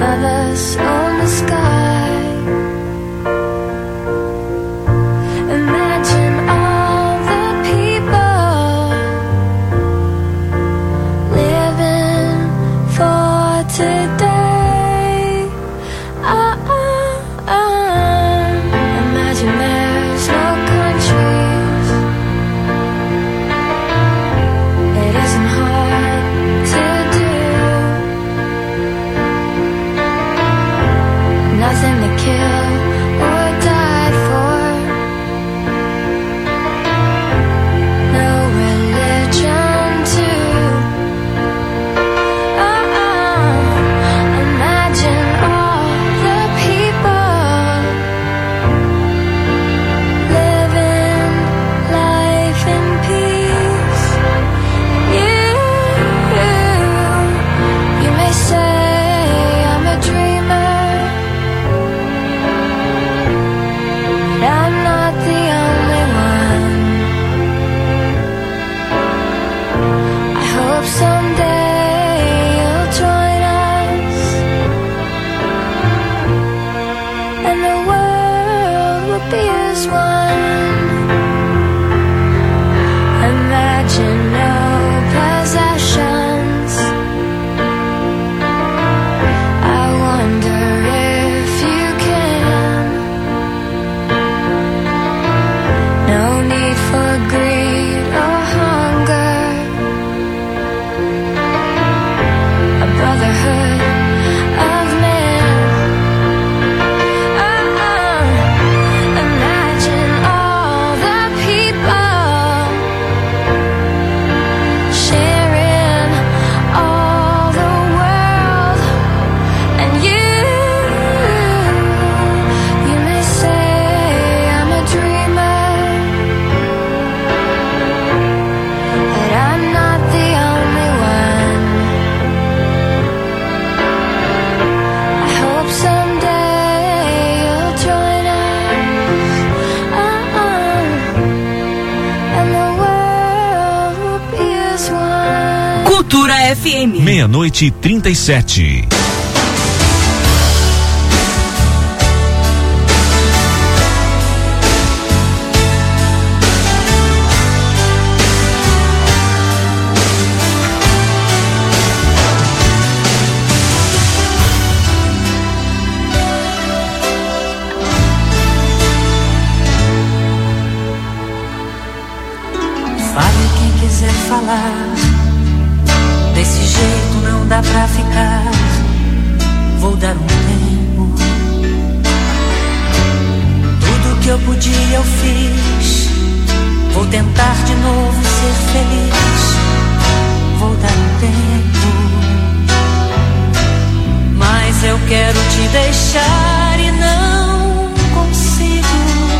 others own the sky. Imagine all the people living for today. Imagine there's no countries. It isn't hard to do. Nothing to kill or die for. No religion too. Imagine all the people living life in peace. You may say I'm a dreamer, but I'm not the only one. I hope someday you'll join us, and the world will be as one. Imagine no possessions. I wonder if you can. No need for greed or hunger. A brotherhood of men. Imagine all the people sharing all the world. And you may say I'm a dreamer, but I'm not the only one. I hope someday you'll join us, and the world will be as one. Cultura FM. 00:37. Fale quem quiser falar. Desse jeito não dá pra ficar. Vou dar um tempo. Tudo que eu podia eu fiz. Vou tentar de novo ser feliz. Vou dar um tempo. Mas eu quero te deixar e não consigo.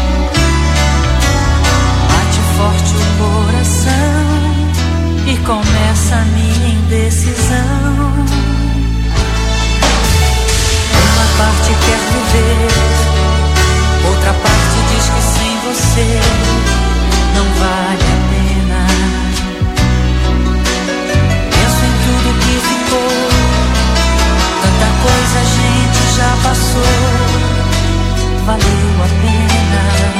Bate forte o coração e começa a minha indecisão. Uma parte quer viver, outra parte diz que sem você não vale a pena. Penso em tudo que ficou, tanta coisa a gente já passou. Valeu a pena.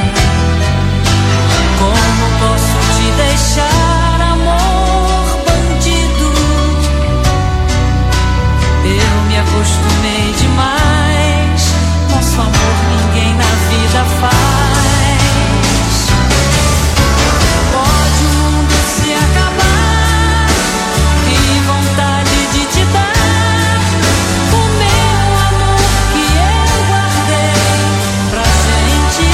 Como posso te deixar, amor bandido? Eu me acostumei demais. Nosso amor ninguém na vida faz. Pode o mundo se acabar, que vontade de te dar o meu amor que eu guardei pra gente.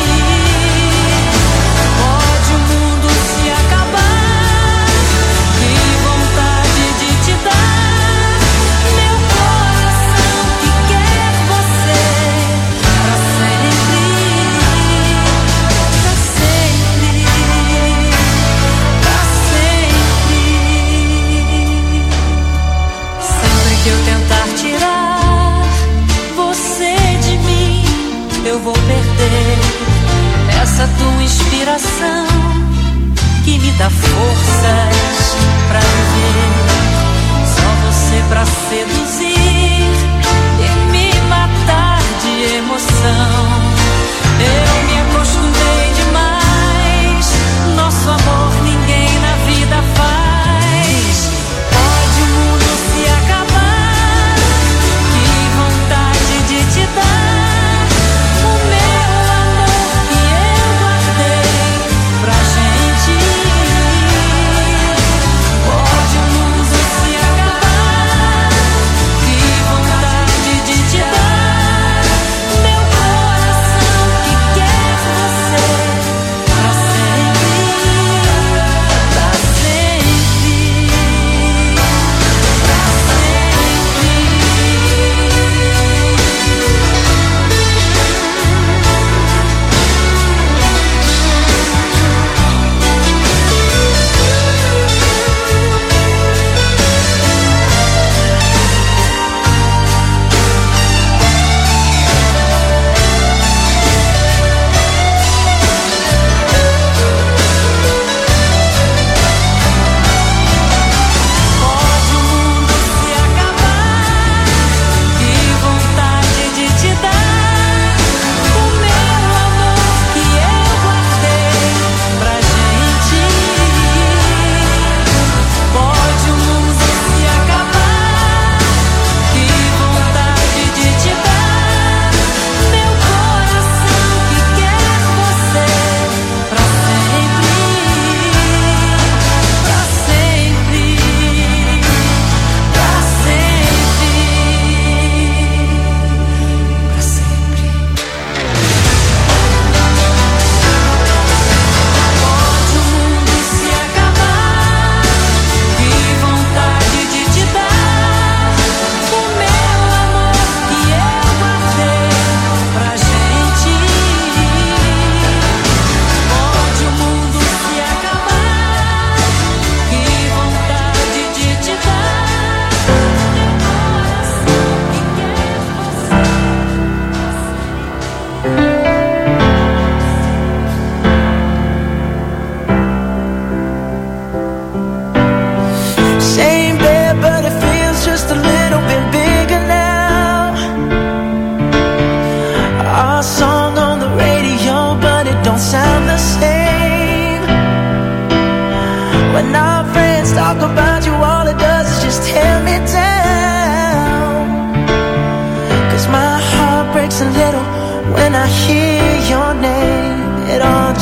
Pode o mundo se acabar, que vontade de te dar meu coração que quer você pra sempre, pra sempre, pra sempre. Sempre que eu tentar tirar você de mim, eu vou perder essa tua inspiração que me dá forças pra viver. Só você pra seduzir e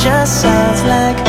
just sounds like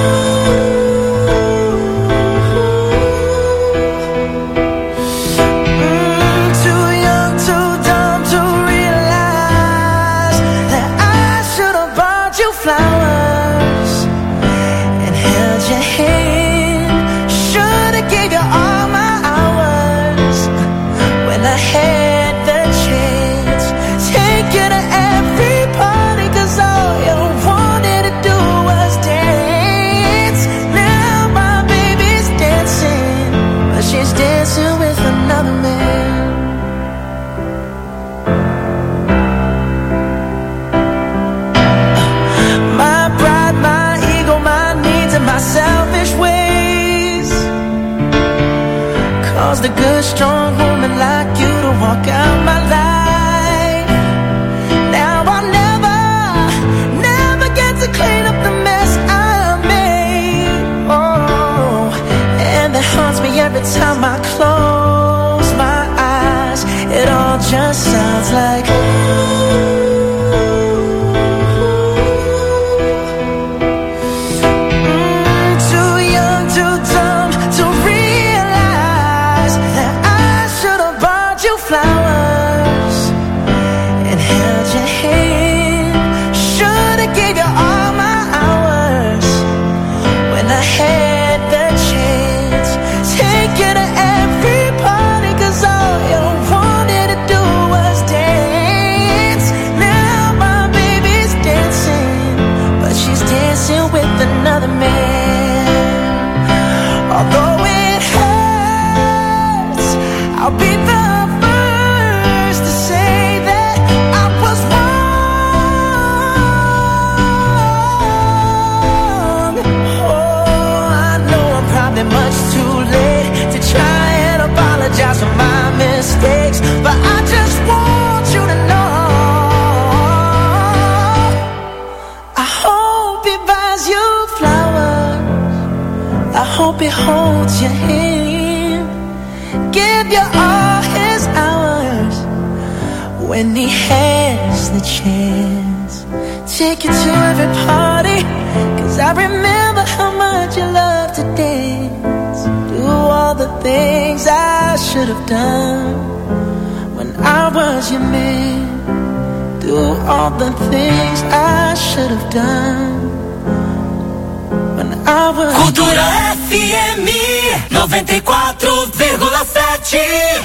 too young, too dumb to realize that I should have bought you flowers and held your hand. Should have gave you all my hours when I had the chance. Take you to every party, 'cause all you wanted to do was dance. Now my baby's dancing, but she's dancing with another man. My pride, my ego, my needs and my selfish ways caused a good strong woman like you to walk out my life. Now I'll never get to clean up the mess I made. Oh, and that haunts me every time I close my eyes. It all just sounds like too young, too dumb to realize that I should have bought you flowers and held your hand. Should have gave you all my hours when I had the chance. Take you to every party, 'cause all you wanted to do was dance. Now my baby's dancing, but she's dancing with another man. Although it hurts, I'll be the first to say that I was wrong. Oh, I know I'm probably much too late to try and apologize for my mistakes, but I just want you to know I hope he buys you flowers. I hope he holds your hand, give you all his hours when he has the chance. Take you to every party, 'cause I remember how much you love to dance. Do all the things I should have done when I was your man. Do all the things I should have done when I was. Cultura FM 94,7.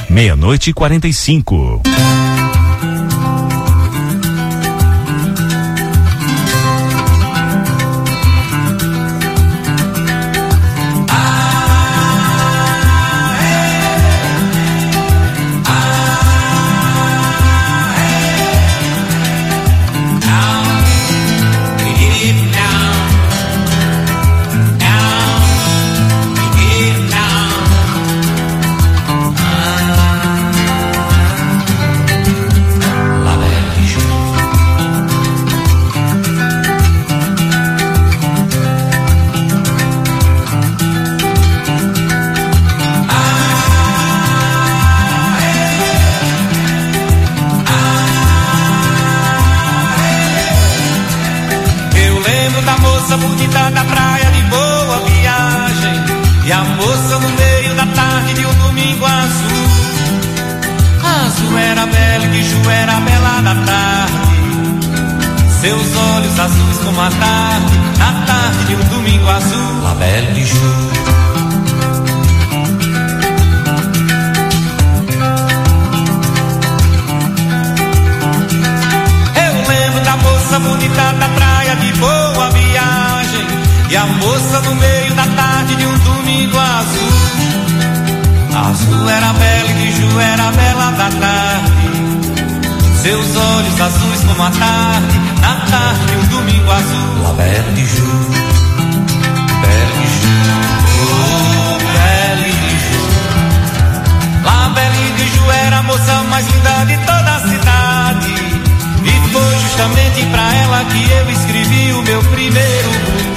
00:45. Bonita da praia de Boa Viagem, e a moça no meio da tarde de um domingo azul. Azul era bela e Ju era bela da tarde, seus olhos azuis como a tarde, na tarde de um domingo azul. La Belle de Ju. Moça bonita da praia de Boa Viagem, e a moça no meio da tarde de um domingo azul. Azul era bela e Ju era bela da tarde, seus olhos azuis como a tarde, na tarde de um domingo azul. La Belle de Ju, Belle de Ju, oh Belle de Ju. La Belle de Ju era a moça mais linda de toda a cidade, e foi justamente pra ela que eu escrevi o meu primeiro.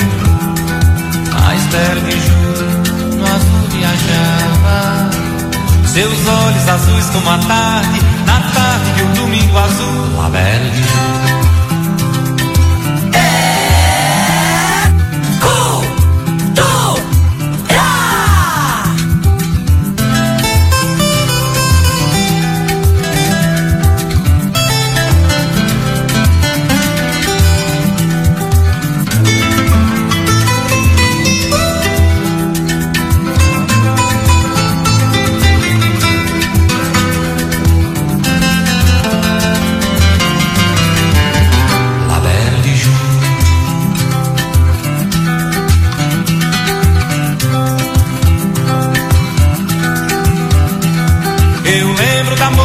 A Esther de Ju no azul viajava, seus olhos azuis como a tarde, na tarde de um domingo azul. La Belle de Ju.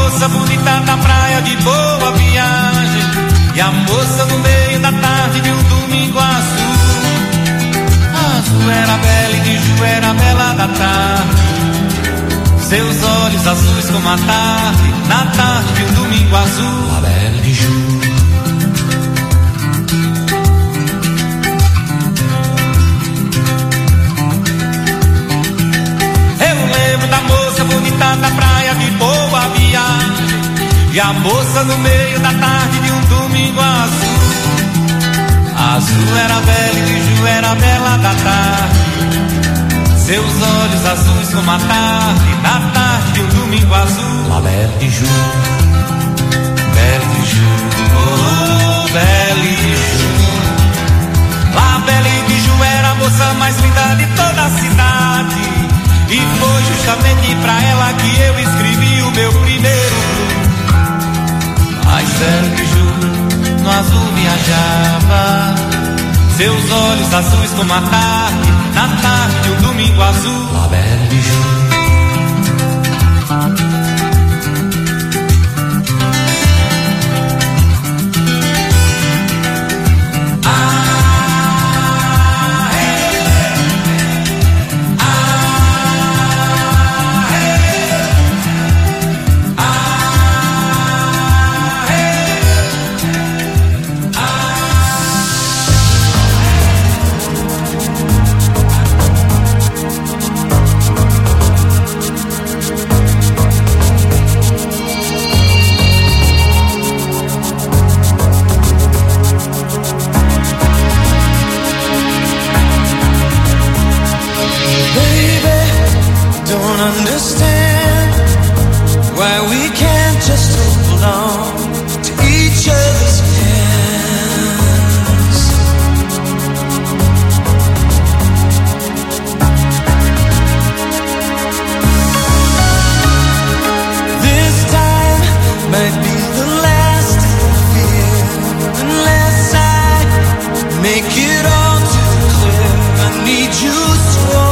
moça bonita da praia de Boa Viagem. E a moça no meio da tarde de um domingo azul. Azul era bela e de Ju era bela da tarde. Seus olhos azuis como a tarde, na tarde de um domingo azul. La belle de Ju. Da moça bonita da praia de Boa Viagem. E a moça no meio da tarde de um domingo azul. Azul era bela e de Ju era bela da tarde. Seus olhos azuis como a tarde, na tarde de um domingo azul. La belle de Ju. Belle de Ju, oh belle de Ju. La belle de Ju era a moça mais linda de toda a cidade. E foi justamente pra ela que eu escrevi o meu primeiro blues. Mas Belle de Ju no azul viajava. Seus olhos azuis como a tarde, na tarde de um domingo azul. La Belle de Ju. Understand why we can't just hold on to each other's hands. This time might be the last I feel, unless I make it all too clear. I need you so.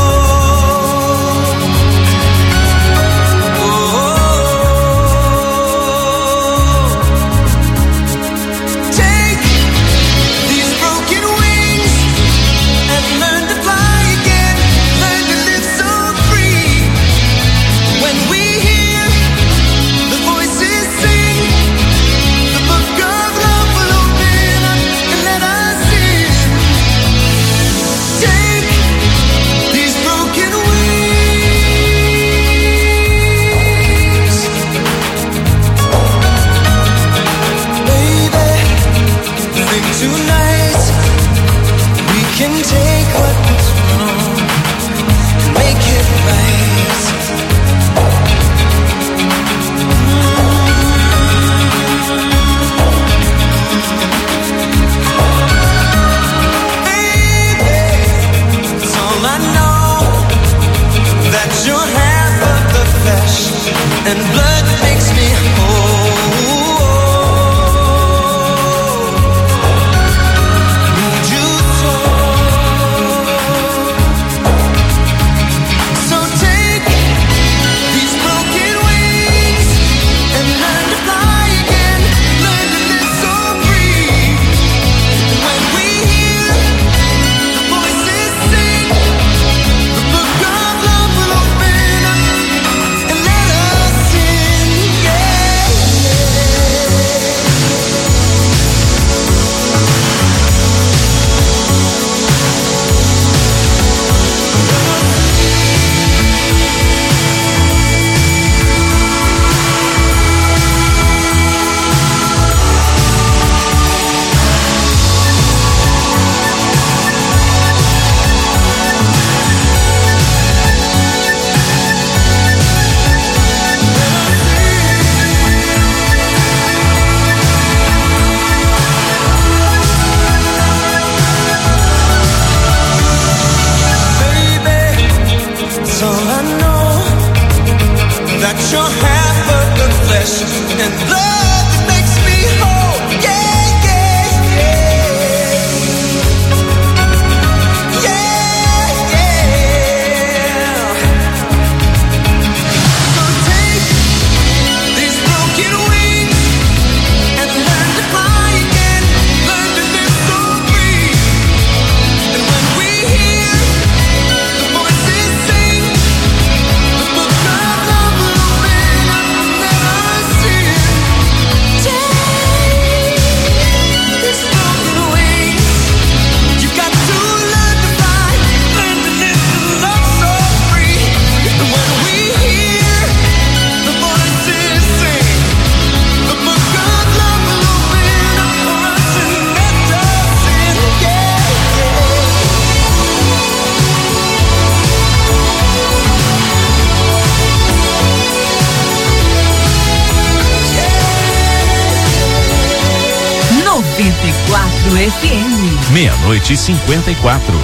Eldorado FM. 00:54.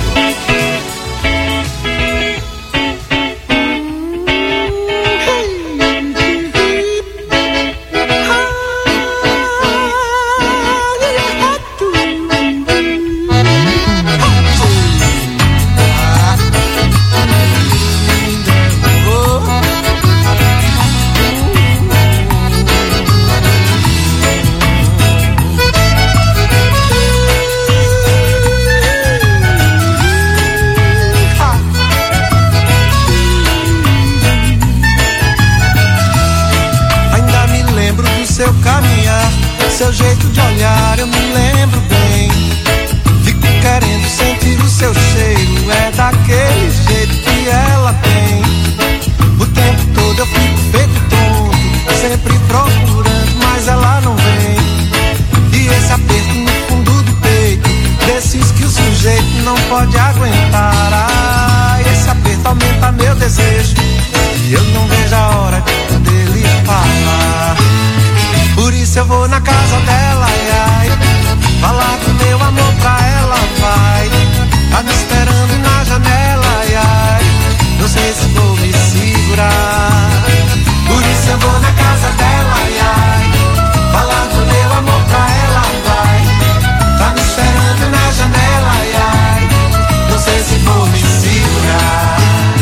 Seu jeito de olhar eu me lembro bem. Fico querendo sentir o seu cheiro. É daquele jeito que ela tem. O tempo todo eu fico feito tonto, sempre procurando, mas ela não vem. E esse aperto no fundo do peito, desses que o sujeito não pode aguentar. Ah, esse aperto aumenta meu desejo, e eu não vejo a hora de poder lhe falar. Por isso eu vou na casa dela, ai, ai, falar do meu amor pra ela, vai. Tá me esperando na janela, ai, ai, não sei se vou me segurar. Por isso eu vou na casa dela, ai, ai, falar do meu amor pra ela, vai. Tá me esperando na janela, ai, ai, não sei se vou me segurar.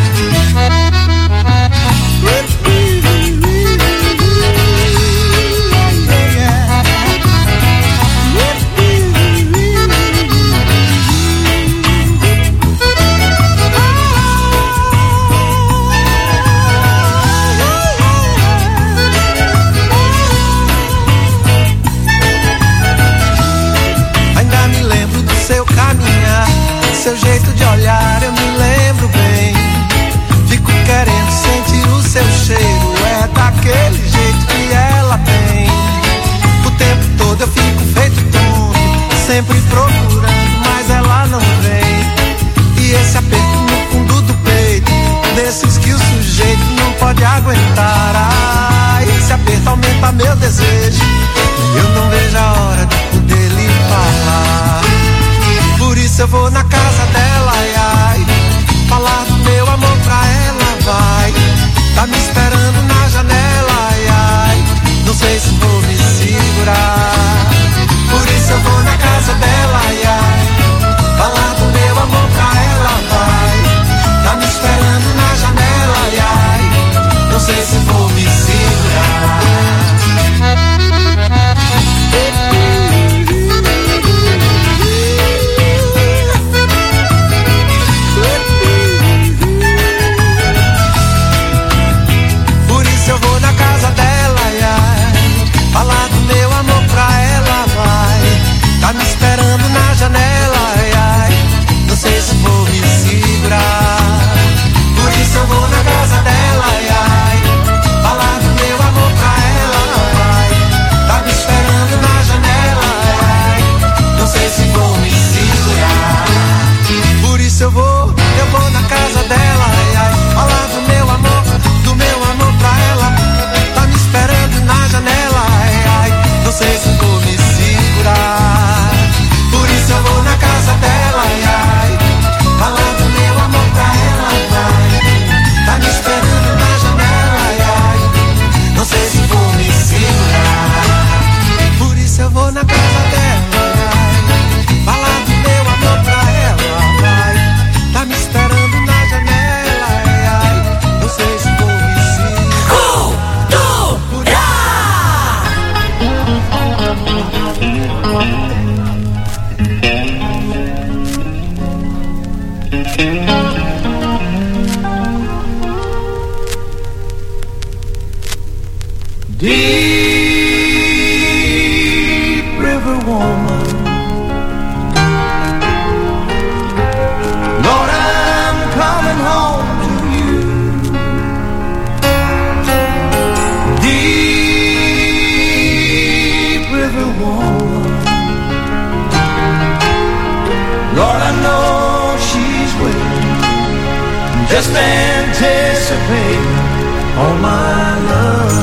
Seu jeito de olhar eu me lembro bem. Fico querendo sentir o seu cheiro. É daquele jeito que ela tem. O tempo todo eu fico feito tonto, sempre procurando, mas ela não vem. E esse aperto no fundo do peito, desses que o sujeito não pode aguentar. Ah, esse aperto aumenta meu desejo, e eu não vejo a hora de poder lhe falar. Por isso eu vou na casa dela, ai, ai, falar do meu amor pra ela, vai. Tá me esperando na janela, ai, ai, não sei se vou me segurar. Por isso eu vou na casa dela, ai, ai, falar do meu amor pra ela, vai. Tá me esperando na janela, ai, ai, não sei se vou me segurar. Eu vou na casa dela, ai, ai, falar do meu amor pra ela, vai. Tá me esperando na janela, ai, ai, não sei se vou me segurar. Por isso eu vou na casa dela, ai, ai, falar do meu amor pra ela, vai. Tá me esperando na janela, ai, ai, não sei se vou me segurar. Por isso eu vou na casa dela, ai, ai, falar do meu amor pra ela. Tá me esperando na janela, ai, ai, não sei se vou me segurar. Por isso eu vou na casa dela, ai, ai, falar do meu amor pra ela, vai. Tá me esperando na janela, ai, ai, não sei se vou me segurar. Por isso eu vou na casa dela, ai, falar do meu amor pra ela, vai. Tá me esperando na janela, ai, ai, não sei se vou me segurar. Deep river woman, Lord, I'm coming home to you. Deep river woman, Lord, I know she's waiting, just anticipating all my love.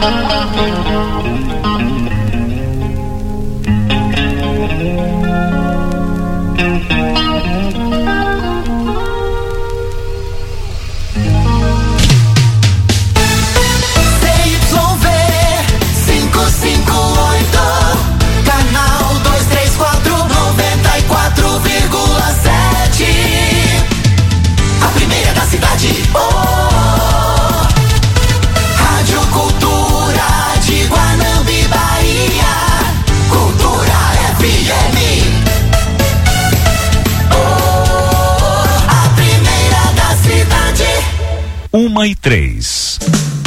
E 3.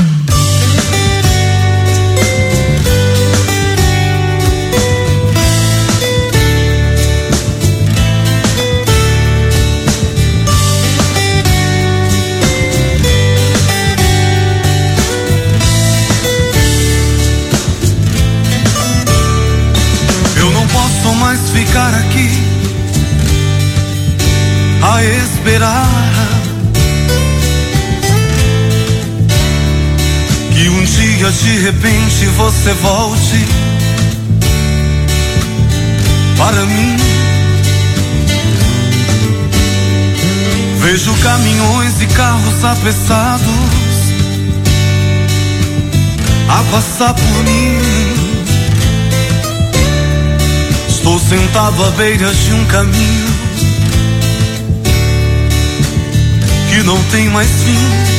Eu não posso mais ficar aqui a esperar que um dia de repente você volte para mim. Vejo caminhões e carros apressados a passar por mim. Estou sentado à beira de um caminho que não tem mais fim.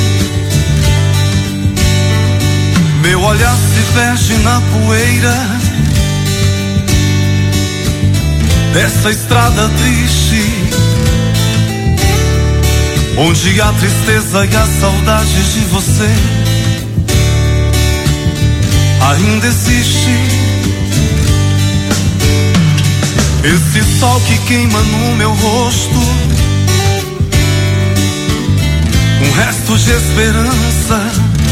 Meu olhar se perde na poeira dessa estrada triste, onde a tristeza e a saudade de você ainda existe. Esse sol que queima no meu rosto, um resto de esperança,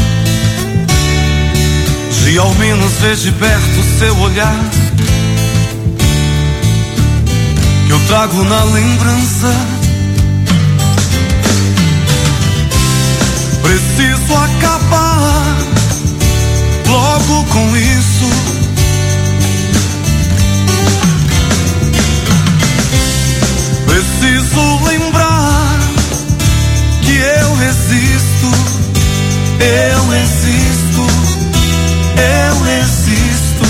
de ao menos ver de perto seu olhar, que eu trago na lembrança. Preciso acabar logo com isso. Preciso lembrar que eu existo, eu existo, eu existo.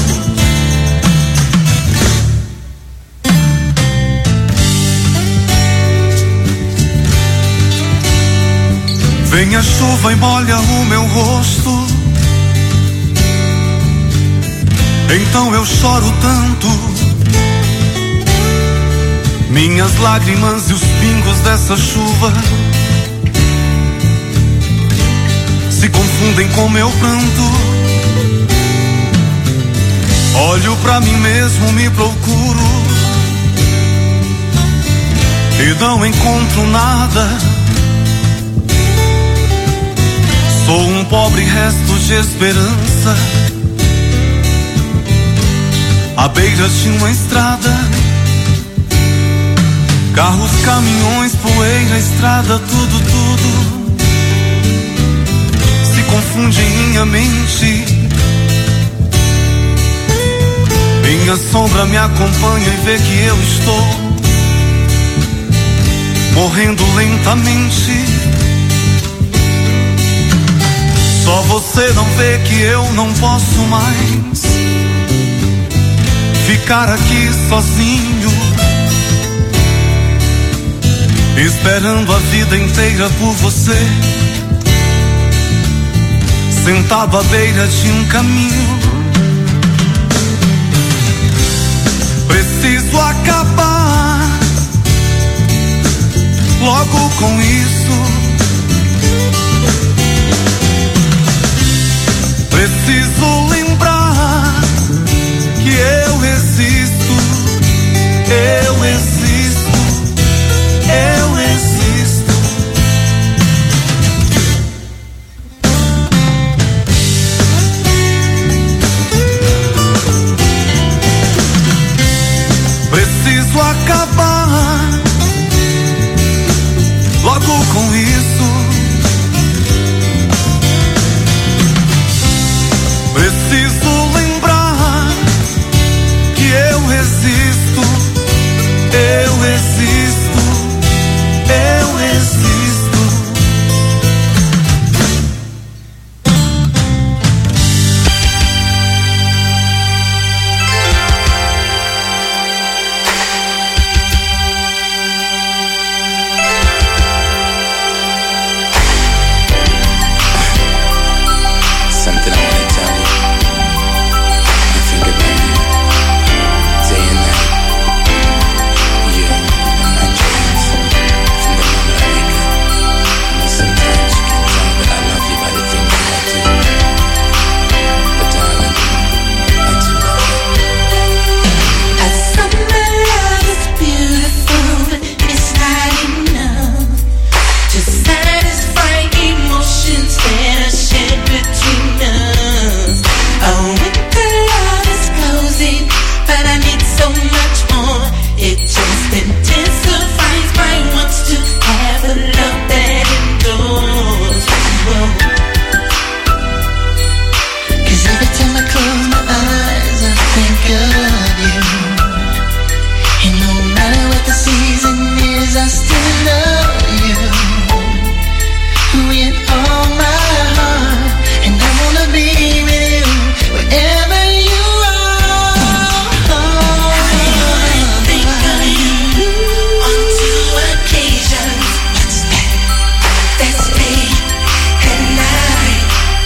Vem a chuva e molha o meu rosto, então eu choro tanto. Minhas lágrimas e os pingos dessa chuva se confundem com meu pranto. Olho pra mim mesmo, me procuro e não encontro nada. Sou um pobre resto de esperança à beira de uma estrada. Carros, caminhões, poeira, estrada, tudo se confunde em minha mente. Minha sombra me acompanha e vê que eu estou morrendo lentamente. Só você não vê que eu não posso mais ficar aqui sozinho, esperando a vida inteira por você, sentado à beira de um caminho. Preciso acabar logo com isso. Preciso lembrar que eu existo, eu existo, eu existo. Preciso acabar logo com isso. preciso lembrar que eu existo, eu existo, eu existo. Something I wanna tell you. I think about you day and night. You in my dreams. From the moment I wake up. I know sometimes you can tell that I love you by the things that I do. But darling, I do love you. A summer love is beautiful, but it's not enough to satisfy emotions that are shared between us. A winter love is closing, but I need so much more. It just intensifies my wants to have a love that endures. Whoa. 'Cause every time I close my eyes, I think of you. And no matter what the season is, I still love you with all my heart. And I wanna be with you wherever you are. I think of you on two occasions. What's that? That's day and night.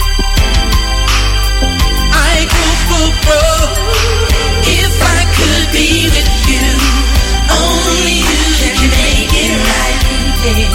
I go for broke if I could be with you. Only you can make it right. Yeah.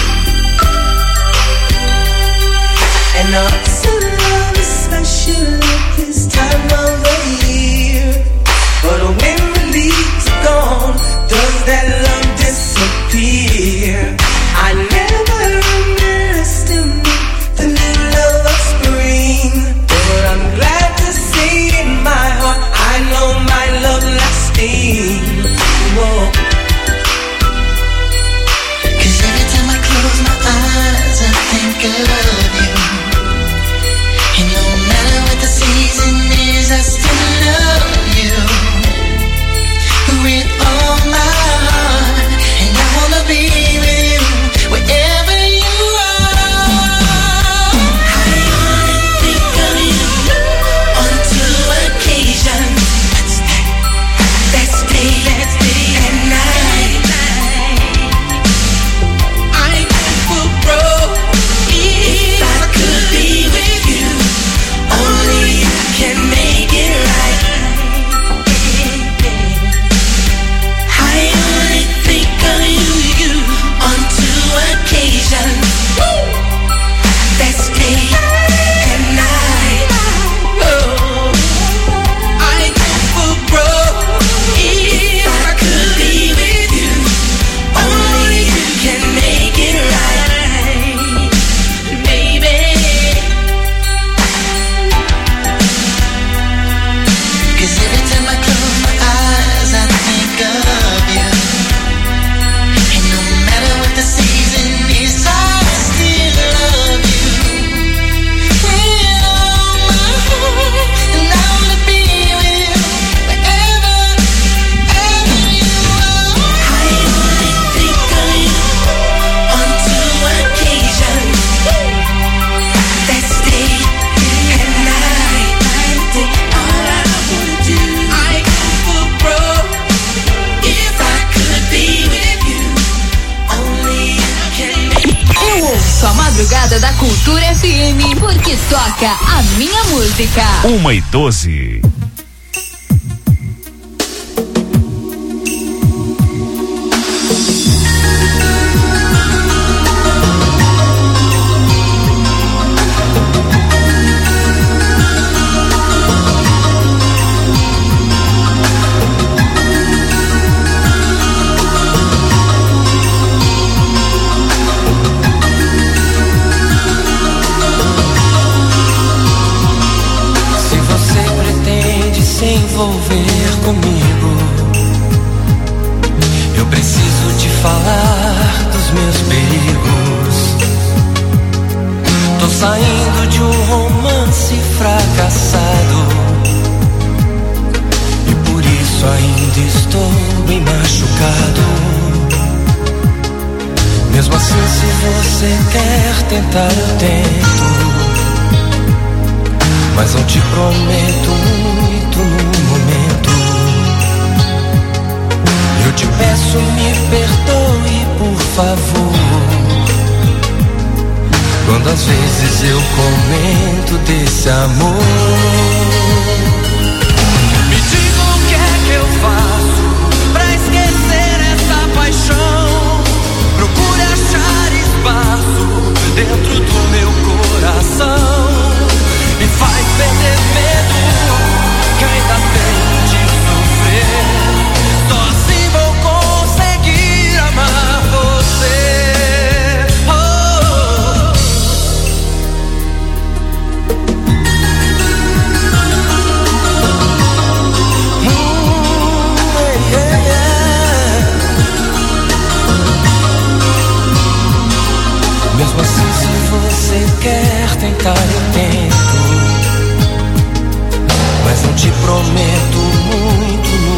And also love is special at this time of the year. But when the leaves are gone, does that love disappear? I never underestimate the little love of spring. But I'm glad to say in my heart, I know my love lasting. Whoa. 'Cause every time I close my eyes, I think of you. And no matter what the season is, I still love you with all my heart. And I wanna be with you wherever you are. I only think of you on two occasions. What's that? That's day and night. I go for broke if I could be with you. Only you can make it right. I only think of you on two occasions. That's day and night. Oh, I go for broke if I could be with you. Only you can make it right, baby. 'Cause every time I close my eyes, I think of you. And no matter what the season is, I still love you with all my heart. And I wanna be with you wherever you are. I only think of you on two occasions. That's day and night. All I wanna do, I go for broke if I could be with you. Only you can make. Eu ouço a madrugada da Cultura FM porque toca a minha música. 1h12. Se você pretende se envolver comigo, eu preciso te falar dos meus perigos. Tô saindo de um romance fracassado tentar eu tento, mas não te prometo muito no momento. Eu te peço, me perdoe, por favor, quando às vezes eu comento desse amor. Me diga o que é que eu faço pra esquecer essa paixão. Procure achar espaço dentro do meu coração. Me faz perder medo que ainda tenho de sofrer. Só assim vou conseguir amar você. Mesmo assim, se você quer tentar, eu tento, mas não te prometo muito no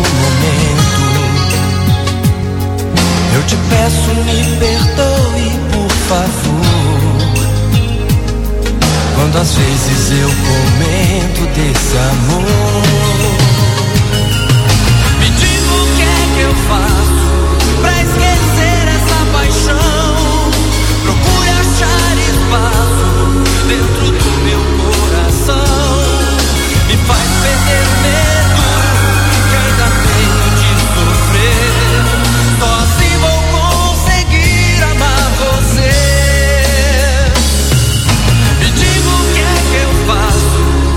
momento. Eu te peço, me perdoe, por favor, quando às vezes eu comento desse amor. Me diga o que é que eu faço pra esquecer essa paixão. Procure achar espaço dentro do meu coração. Me faz perder medo que ainda tenho de sofrer. Só assim vou conseguir amar você. Me diga o que é que eu faço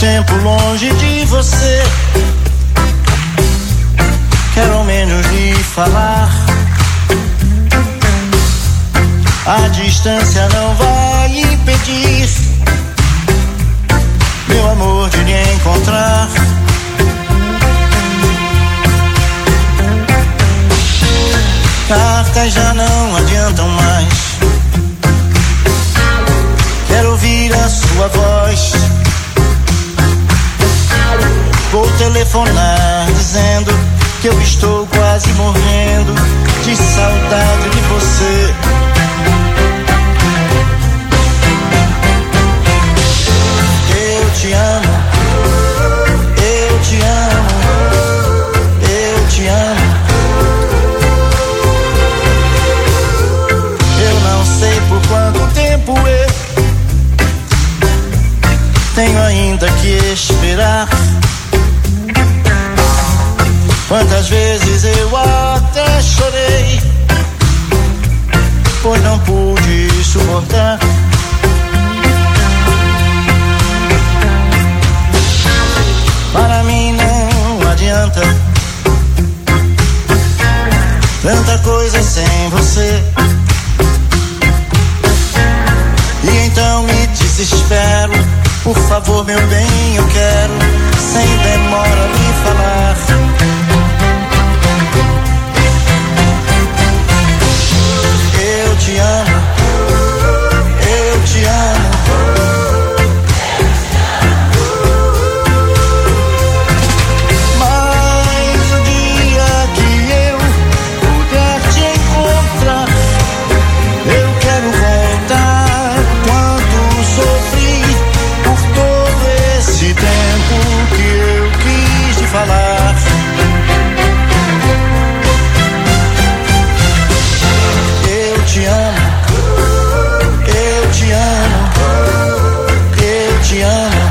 tempo longe de você. Quero ao menos lhe falar. A distância não vai impedir, meu amor, de lhe encontrar. Cartas já não adiantam mais. Quero ouvir a sua voz. Vou telefonar dizendo que eu estou quase morrendo de saudade de você. Eu te amo, eu te amo, eu te amo. Eu não sei por quanto tempo eu tenho ainda que esperar. Quantas vezes eu até chorei, pois não pude suportar. Para mim não adianta tanta coisa sem você. E então me desespero. Por favor, meu bem, eu quero sem demora me falar. Eu te amo, eu te amo. Mas o dia que eu puder te encontrar, eu quero voltar quanto sofri por todo esse tempo que eu quis te falar. Eu te amo, eu te amo, eu te amo.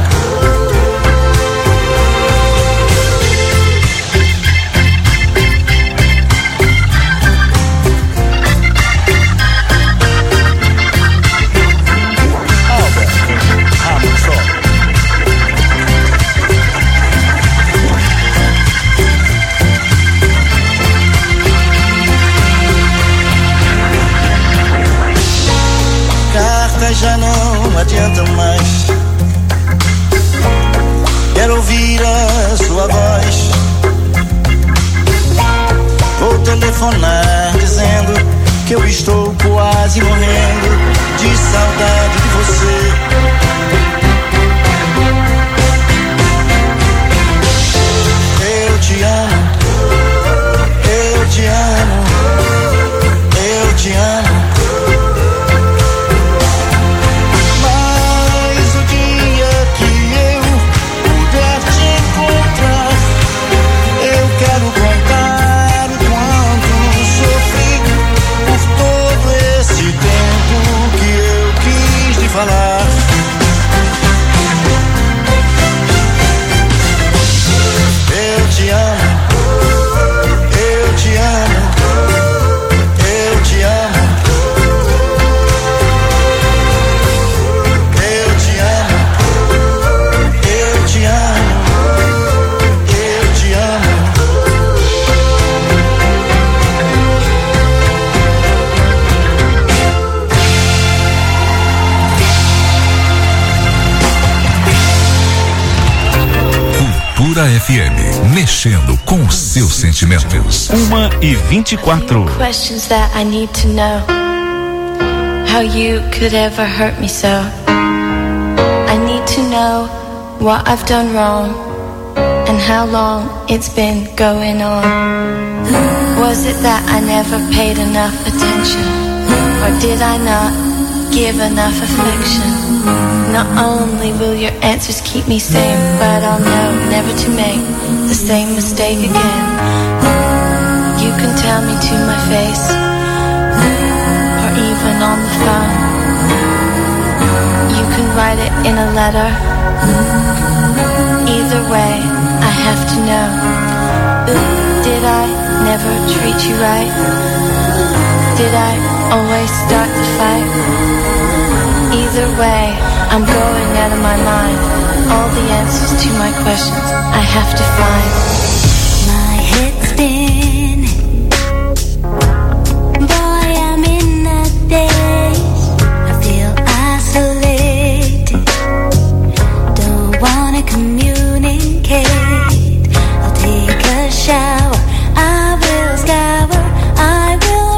Cartas já não adiantam mais. Quero ouvir a sua voz. Vou telefonar dizendo que eu estou quase morrendo de saudade de você. Eu te amo, eu te amo, eu te amo. Mas o dia que eu puder te encontrar, eu quero contar o quanto sofri por todo esse tempo que eu quis te falar. Eu te amo, eu te amo, eu te amo. Eu te amo, eu te amo, eu te amo. Cultura FM, mexendo com os seus sentimentos. 1h24. Questions that I need to know. How you could ever hurt me so. I need to know what I've done wrong and how long it's been going on. Was it that I never paid enough attention, or did I not give enough affection? Not only will your answers keep me sane, but I'll know never to make the same mistake again. You can tell me to my face, or even on the phone. You can write it in a letter. Either way, I have to know. Did I never treat you right? Did I always start the fight? Either way, I'm going out of my mind. all the answers to my questions. I have to find. My head's spinning. Boy, I'm in a daze. I feel isolated. Don't wanna communicate. I'll take a shower. I will scour. I will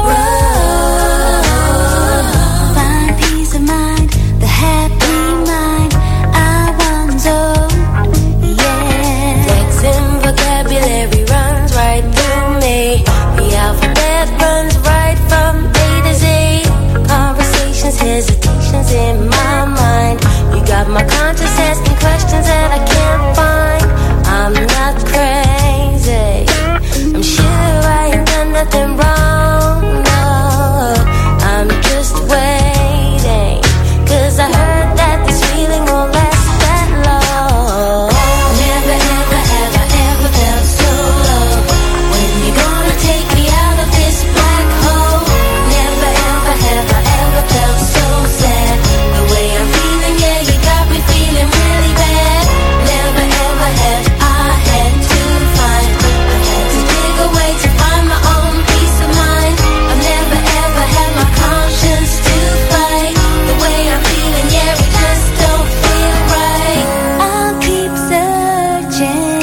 run. Find peace of mind. The happy mind I once owned. Yeah. Flexing vocabulary runs right through me. The alphabet runs right from A to Z. Conversations, hesitations in my mind. You got my conscience asking questions that I can't find. I'm not crazy. I'm sure I ain't done nothing wrong. No, I'm just waiting. 'Cause I heard that this feeling won't last that long. Never, ever, ever, ever felt so low. When you gonna take me out of this black hole? Never, ever, ever, ever felt so sad. The way I'm feeling, yeah, you got me feeling really bad. Never, ever have I had to find. I had to dig away to find my own peace of mind. I've never, ever had my conscience to fight. The way I'm feeling, yeah, it just don't feel right. I'll keep searching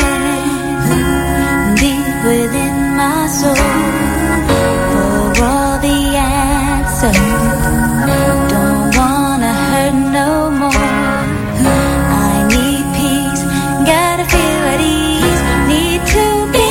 deep within my soul for all the answers. Don't wanna hurt no more. I need peace, gotta feel at ease. Need to be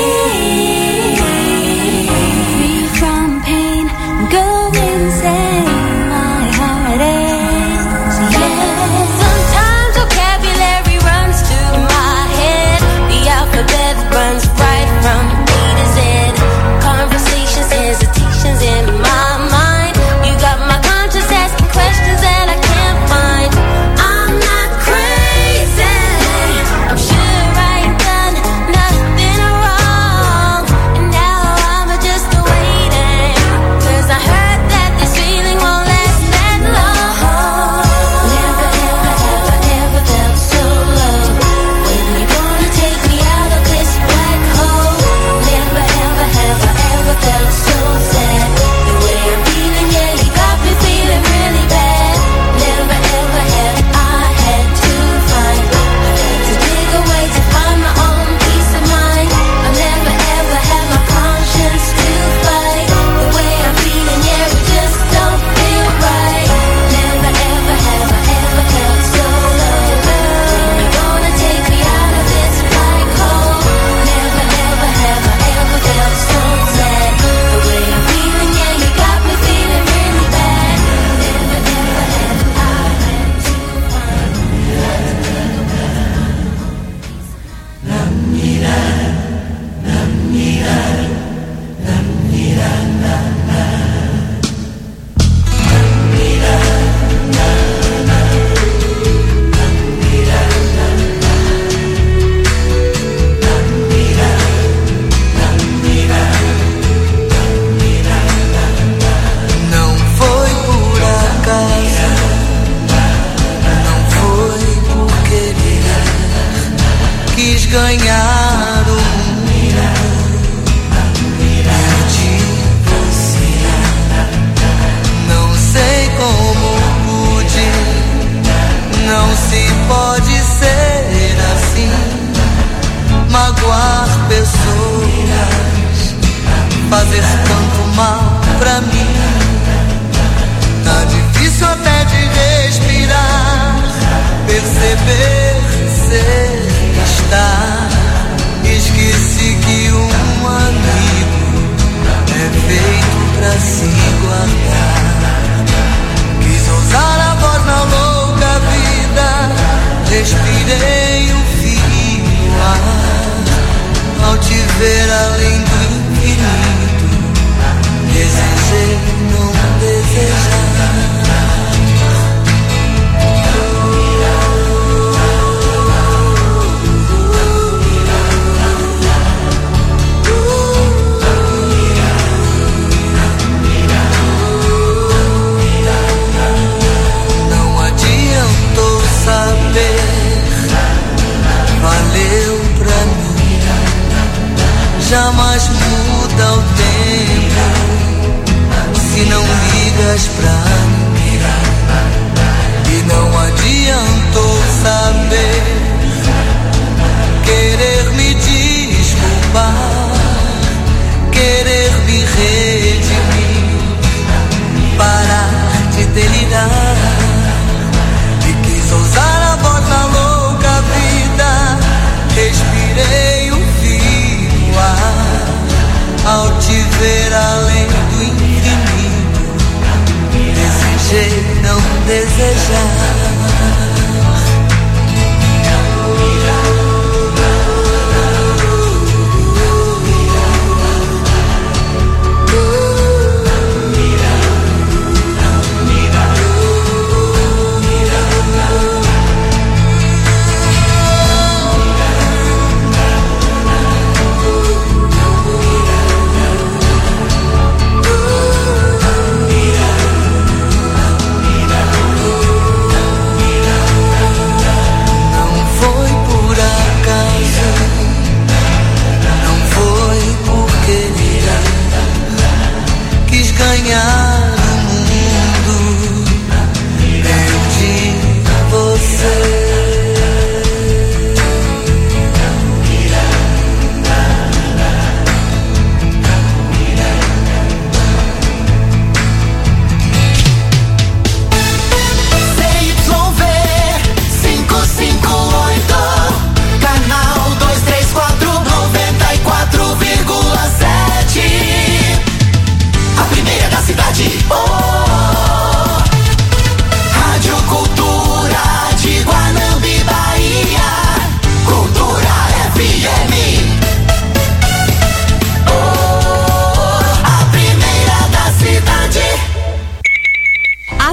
free from pain, go insane. My heart aches, yeah. Sometimes vocabulary runs to my head. The alphabet runs right from A to Z. Conversations, hesitations in my mind. You got my conscience asking questions that I can't find. I'm not crazy. I'm sure I ain't done nothing wrong. And now I'm just waiting. 'Cause I heard that this feeling won't last that long. Never, ever, ever, ever felt so low. When you gonna take me out of this black hole? Never, ever, ever, ever felt so sad. The way I'm feeling, yeah, you got me feeling really bad. Never, ever have I had to find. I had to dig away to find my own peace of mind. I never, ever had my conscience to fight. The way I'm feeling, yeah, it just don't feel right. Never, ever have I ever felt so low. When you gonna take me out of this black hole? Never, ever have I ever felt so sad. The way I'm feeling, yeah, you got me feeling really bad. Never, ever have I had to find. Não foi por acaso, não foi por querer. Quis ganhar o mundo, perdi você. Não sei como pude, não se pode ser assim. Magoar pessoas, fazer tanto mal pra mim. Tá difícil até de respirar, perceber, ser, estar. Esqueci que um amigo é feito pra se guardar. Quis ousar a voz na louca vida, respirei o fio ar. Ao te ver além do infinito, desejei não desejar.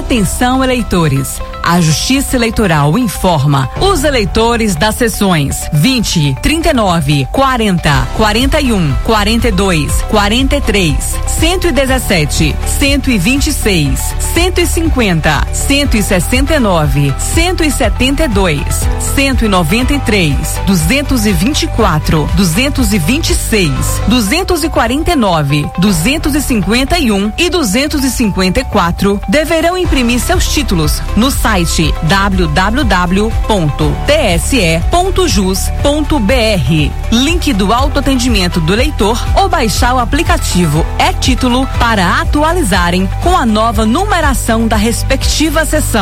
Atenção, eleitores. A Justiça Eleitoral informa os eleitores das sessões 20, 39, 40, 41, 42, 43, 117, 126, 150, 169, 172, 193, 224, 226, 249, 251 e 254 deverão imprimir seus títulos no site www.tse.jus.br, link do autoatendimento do eleitor, ou baixar o aplicativo e-Título para atualizarem com a nova numeração da respectiva sessão.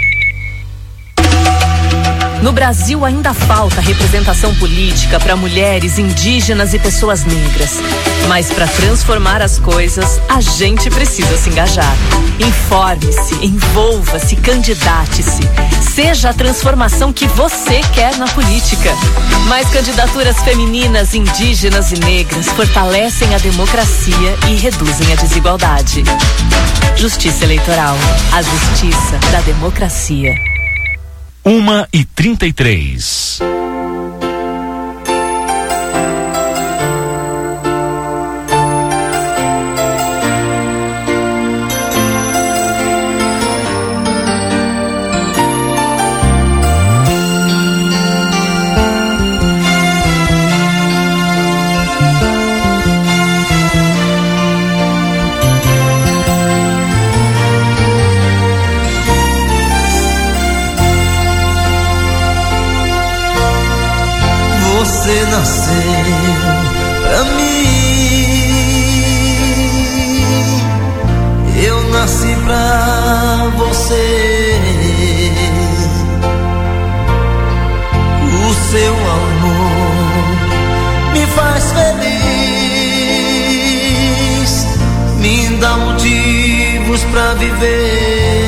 No Brasil ainda falta representação política para mulheres, indígenas e pessoas negras. Mas para transformar as coisas, a gente precisa se engajar. Informe-se, envolva-se, candidate-se. Seja a transformação que você quer na política. Mais candidaturas femininas, indígenas e negras fortalecem a democracia e reduzem a desigualdade. Justiça Eleitoral, a justiça da democracia. 1h33. Você nasceu pra mim, eu nasci pra você. O seu amor me faz feliz, me dá motivos pra viver.